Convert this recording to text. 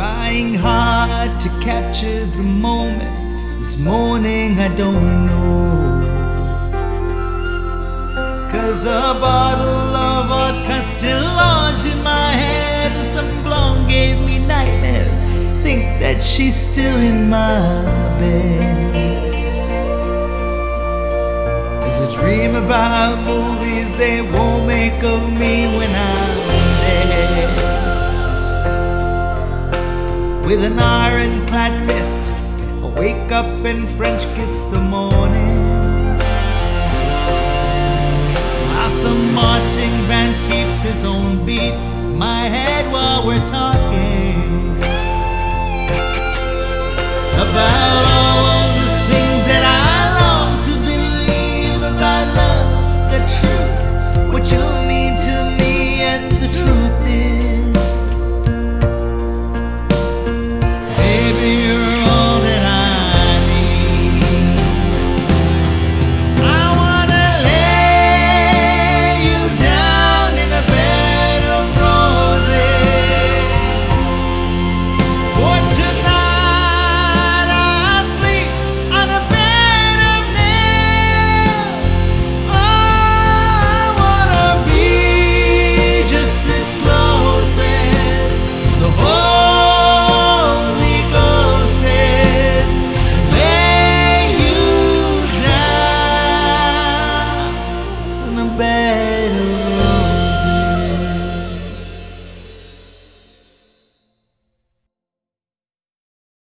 trying hard to capture the moment. This morning I don't know, 'cause a bottle of vodka still lodged in my head, and some blonde gave me nightmares. Think that she's still in my bed. As I dream about movies they won't make of me when I'm dead. With an ironclad fist, I wake up and French kiss the morning. While some marching band keeps his own beat in my head while we're talking about all the things that I long to believe about love, the truth, what you mean to me, and the truth is, baby, you're all that I need. I wanna lay you down in a bed of roses. For tonight I'll sleep on a bed of nails. Oh, I wanna be just as close as the Holy Ghost is, and lay you down in a bed of roses.